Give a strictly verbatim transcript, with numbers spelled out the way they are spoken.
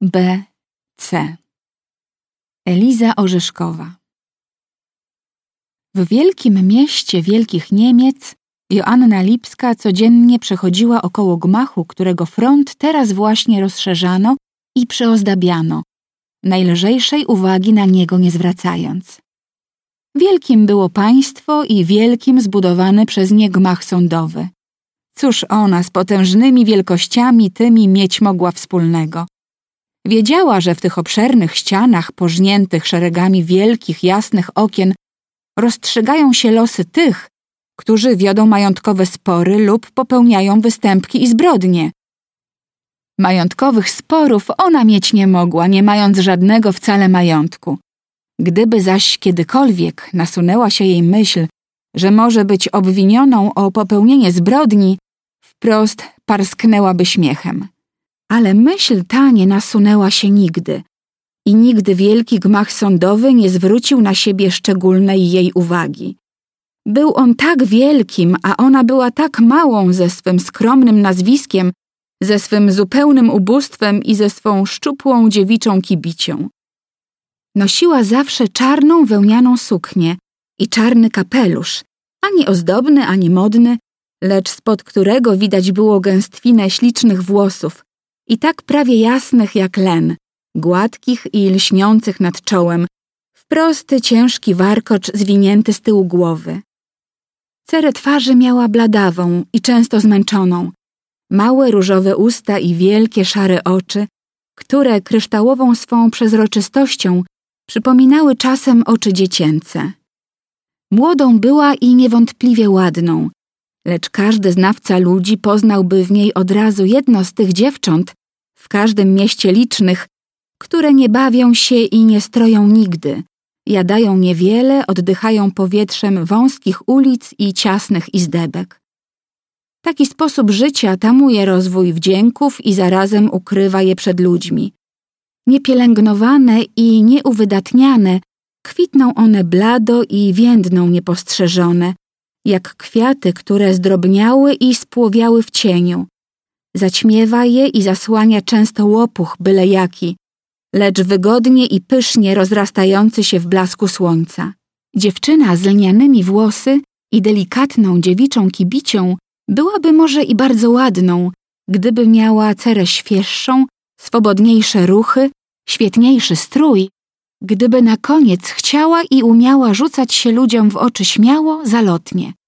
B C Eliza Orzeszkowa. W wielkim mieście wielkich Niemiec Joanna Lipska codziennie przechodziła około gmachu, którego front teraz właśnie rozszerzano i przyozdabiano, najlżejszej uwagi na niego nie zwracając. Wielkim było państwo i wielkim zbudowany przez nie gmach sądowy. Cóż ona z potężnymi wielkościami tymi mieć mogła wspólnego? Wiedziała, że w tych obszernych ścianach pożniętych szeregami wielkich, jasnych okien rozstrzygają się losy tych, którzy wiodą majątkowe spory lub popełniają występki i zbrodnie. Majątkowych sporów ona mieć nie mogła, nie mając żadnego wcale majątku. Gdyby zaś kiedykolwiek nasunęła się jej myśl, że może być obwinioną o popełnienie zbrodni, wprost parsknęłaby śmiechem. Ale myśl ta nie nasunęła się nigdy i nigdy wielki gmach sądowy nie zwrócił na siebie szczególnej jej uwagi. Był on tak wielkim, a ona była tak małą ze swym skromnym nazwiskiem, ze swym zupełnym ubóstwem i ze swą szczupłą dziewiczą kibicią. Nosiła zawsze czarną wełnianą suknię i czarny kapelusz, ani ozdobny, ani modny, lecz spod którego widać było gęstwinę ślicznych włosów i tak prawie jasnych jak len, gładkich i lśniących nad czołem, w prosty, ciężki warkocz zwinięty z tyłu głowy. Cerę twarzy miała bladawą i często zmęczoną, małe różowe usta i wielkie szare oczy, które kryształową swą przezroczystością przypominały czasem oczy dziecięce. Młodą była i niewątpliwie ładną, lecz każdy znawca ludzi poznałby w niej od razu jedno z tych dziewcząt, w każdym mieście licznych, które nie bawią się i nie stroją nigdy, jadają niewiele, oddychają powietrzem wąskich ulic i ciasnych izdebek. Taki sposób życia tamuje rozwój wdzięków i zarazem ukrywa je przed ludźmi. Niepielęgnowane i nieuwydatniane, kwitną one blado i więdną niepostrzeżone, jak kwiaty, które zdrobniały i spłowiały w cieniu. Zaćmiewa je i zasłania często łopuch byle jaki, lecz wygodnie i pysznie rozrastający się w blasku słońca. Dziewczyna z lnianymi włosy i delikatną dziewiczą kibicią byłaby może i bardzo ładną, gdyby miała cerę świeższą, swobodniejsze ruchy, świetniejszy strój, gdyby na koniec chciała i umiała rzucać się ludziom w oczy śmiało, zalotnie.